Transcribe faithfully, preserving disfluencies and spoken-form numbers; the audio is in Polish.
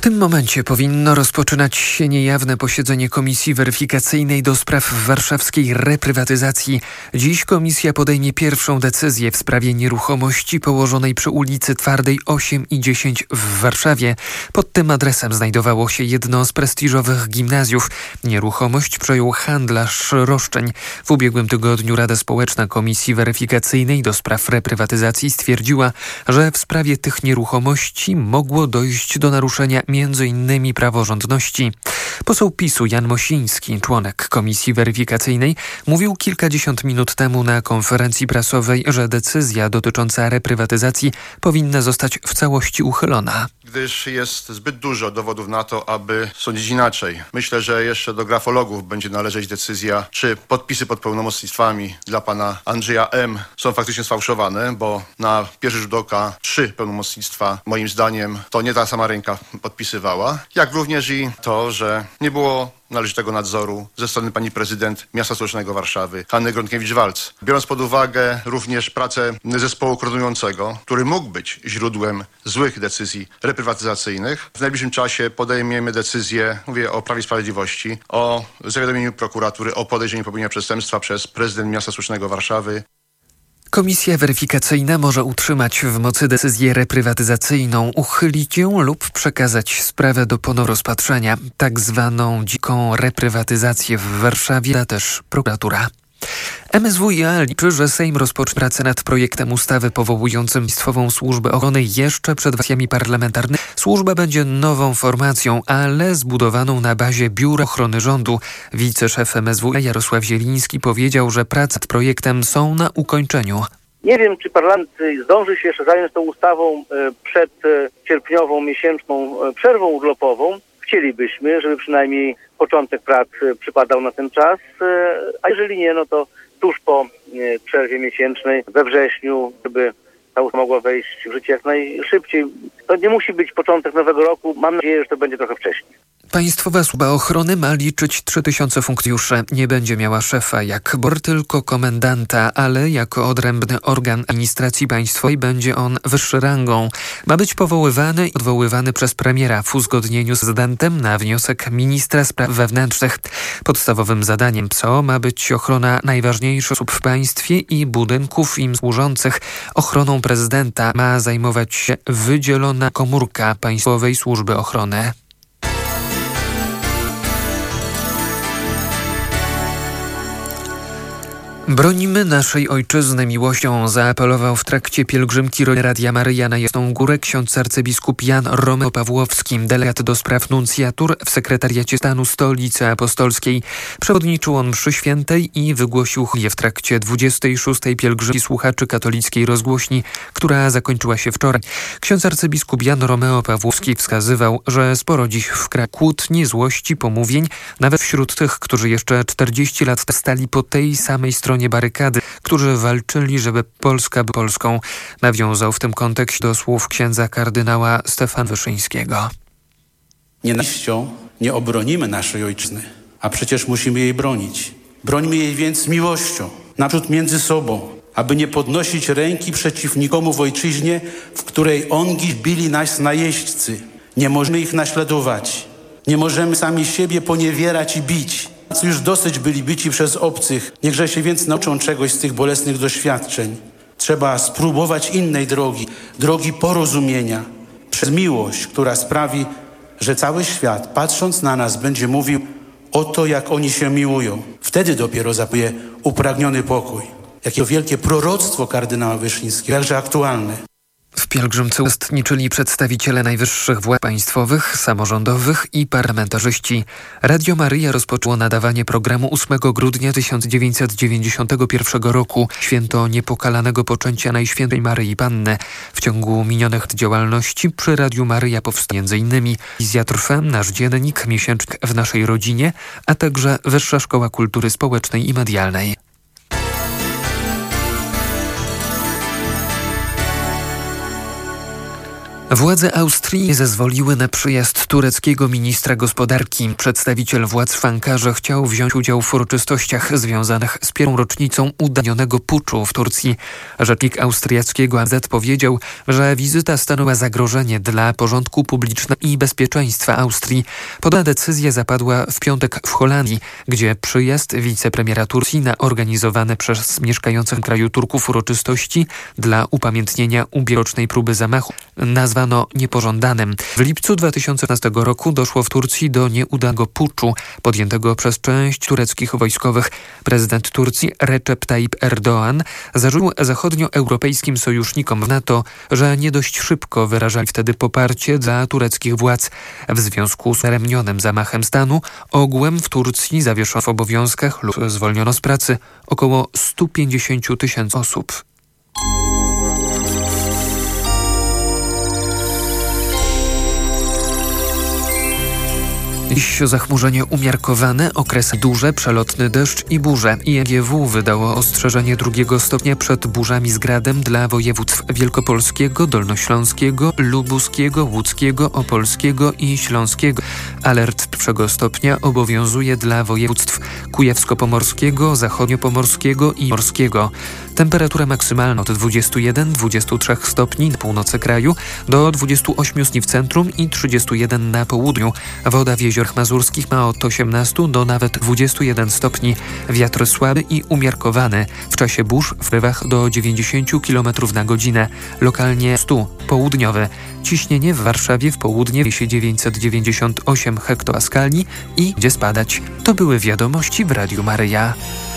W tym momencie powinno rozpoczynać się niejawne posiedzenie Komisji Weryfikacyjnej do spraw warszawskiej reprywatyzacji. Dziś komisja podejmie pierwszą decyzję w sprawie nieruchomości położonej przy ulicy Twardej osiem i dziesięć w Warszawie. Pod tym adresem znajdowało się jedno z prestiżowych gimnazjów. Nieruchomość przejął handlarz roszczeń. W ubiegłym tygodniu Rada Społeczna Komisji Weryfikacyjnej do spraw reprywatyzacji stwierdziła, że w sprawie tych nieruchomości mogło dojść do naruszenia między innymi praworządności. Poseł PiSu Jan Mosiński, członek Komisji Weryfikacyjnej, mówił kilkadziesiąt minut temu na konferencji prasowej, że decyzja dotycząca reprywatyzacji powinna zostać w całości uchylona. Gdyż jest zbyt dużo dowodów na to, aby sądzić inaczej. Myślę, że jeszcze do grafologów będzie należeć decyzja, czy podpisy pod pełnomocnictwami dla pana Andrzeja M. są faktycznie sfałszowane, bo na pierwszy rzut oka trzy pełnomocnictwa, moim zdaniem, to nie ta sama ręka podpisywała. Jak również i to, że nie było należytego nadzoru ze strony pani prezydent miasta stołecznego Warszawy, Hanny Gronkiewicz-Waltz. Biorąc pod uwagę również pracę zespołu koordynującego, który mógł być źródłem złych decyzji reprywatyzacyjnych, w najbliższym czasie podejmiemy decyzję, mówię o Prawie i Sprawiedliwości, o zawiadomieniu prokuratury o podejrzeniu popełnienia przestępstwa przez prezydent miasta stołecznego Warszawy. Komisja weryfikacyjna może utrzymać w mocy decyzję reprywatyzacyjną, uchylić ją lub przekazać sprawę do ponownego rozpatrzenia. Tak zwaną dziką reprywatyzację w Warszawie da też prokuratura. M S W i A liczy, że Sejm rozpocznie pracę nad projektem ustawy powołującym Państwową Służbę Ochrony jeszcze przed wakacjami parlamentarnymi. Służba będzie nową formacją, ale zbudowaną na bazie Biura Ochrony Rządu. Wiceszef M S W Jarosław Zieliński powiedział, że prace nad projektem są na ukończeniu. Nie wiem, czy parlament zdąży się jeszcze zająć tą ustawą przed sierpniową miesięczną przerwą urlopową. Chcielibyśmy, żeby przynajmniej początek prac przypadał na ten czas, a jeżeli nie, no to tuż po przerwie miesięcznej we wrześniu, żeby ta ustawa mogła wejść w życie jak najszybciej. To nie musi być początek nowego roku. Mam nadzieję, że to będzie trochę wcześniej. Państwowa Służba Ochrony ma liczyć trzy tysiące funkcjonariuszy. Nie będzie miała szefa jak B O R, tylko komendanta, ale jako odrębny organ administracji państwowej będzie on wyższy rangą. Ma być powoływany i odwoływany przez premiera w uzgodnieniu z prezydentem na wniosek ministra spraw wewnętrznych. Podstawowym zadaniem P S O ma być ochrona najważniejszych osób w państwie i budynków im służących. Ochroną prezydenta ma zajmować się wydzielona komórka Państwowej Służby Ochrony. Bronimy naszej ojczyzny miłością, zaapelował w trakcie pielgrzymki Radia Maryja na Jasną Górę ksiądz arcybiskup Jan Romeo Pawłowski, delegat do spraw nuncjatur w Sekretariacie Stanu Stolicy Apostolskiej. Przewodniczył on mszy świętej i wygłosił je w trakcie dwudziestej szóstej pielgrzymki słuchaczy katolickiej rozgłośni, która zakończyła się wczoraj. Ksiądz arcybiskup Jan Romeo Pawłowski wskazywał, że sporo dziś w kraju kłótni, złości, pomówień, nawet wśród tych, którzy jeszcze czterdzieści lat stali po tej samej stronie barykady, którzy walczyli, żeby Polska była Polską. Nawiązał w tym kontekście do słów księdza kardynała Stefana Wyszyńskiego. Nienawiścią nie obronimy naszej ojczyzny, a przecież musimy jej bronić. Brońmy jej więc miłością, naprzód między sobą, aby nie podnosić ręki przeciw nikomu w ojczyźnie, w której ongi bili nas najeźdźcy. Nie możemy ich naśladować. Nie możemy sami siebie poniewierać i bić. Już dosyć byli bici przez obcych. Niechże się więc nauczą czegoś z tych bolesnych doświadczeń. Trzeba spróbować innej drogi, drogi porozumienia. Przez miłość, która sprawi, że cały świat, patrząc na nas, będzie mówił oto, jak oni się miłują. Wtedy dopiero zapłynie upragniony pokój. Jakie to wielkie proroctwo kardynała Wyszyńskiego, jakże aktualne. W pielgrzymce uczestniczyli przedstawiciele najwyższych władz państwowych, samorządowych i parlamentarzyści. Radio Maryja rozpoczęło nadawanie programu ósmego grudnia tysiąc dziewięćset dziewięćdziesiątego pierwszego roku, święto niepokalanego poczęcia Najświętszej Maryi Panny. W ciągu minionych działalności przy Radiu Maryja powstał między innymi Wizja Trwem, Nasz Dziennik, Miesięcznik w naszej rodzinie, a także Wyższa Szkoła Kultury Społecznej i Medialnej. Władze Austrii nie zezwoliły na przyjazd tureckiego ministra gospodarki. Przedstawiciel władz w Ankarze chciał wziąć udział w uroczystościach związanych z pierwszą rocznicą udanionego puczu w Turcji. Rzecznik austriackiego A Z powiedział, że wizyta stanowiła zagrożenie dla porządku publicznego i bezpieczeństwa Austrii. Podobna decyzja zapadła w piątek w Holandii, gdzie przyjazd wicepremiera Turcji na organizowane przez mieszkających w kraju Turków uroczystości dla upamiętnienia ubiorocznej próby zamachu nazwano niepożądanym. W lipcu dwa tysiące piętnastego roku doszło w Turcji do nieudanego puczu podjętego przez część tureckich wojskowych. Prezydent Turcji Recep Tayyip Erdoğan zarzucił zachodnioeuropejskim sojusznikom w NATO, że nie dość szybko wyrażali wtedy poparcie dla tureckich władz. W związku z daremnionym zamachem stanu ogółem w Turcji zawieszono w obowiązkach lub zwolniono z pracy około sto pięćdziesiąt tysięcy osób. Dziś zachmurzenie umiarkowane, okresy duże, przelotny deszcz i burze. I M G W wydało ostrzeżenie drugiego stopnia przed burzami z gradem dla województw wielkopolskiego, dolnośląskiego, lubuskiego, łódzkiego, opolskiego i śląskiego. Alert pierwszego stopnia obowiązuje dla województw kujawsko-pomorskiego, zachodniopomorskiego i morskiego. Temperatura maksymalna od dwudziestu jeden do dwudziestu trzech stopni na północy kraju do dwudziestu ośmiu stopni w centrum i trzydziestu jeden na południu. Woda w jeziorach mazurskich ma od osiemnastu do nawet dwudziestu jeden stopni. Wiatr słaby i umiarkowany. W czasie burz w porywach do dziewięćdziesięciu kilometrów na godzinę. Lokalnie stu. Południowy. Ciśnienie w Warszawie w południe wiesie dziewięćset dziewięćdziesiąt osiem hektopaskali i gdzie spadać. To były wiadomości w Radiu Maryja.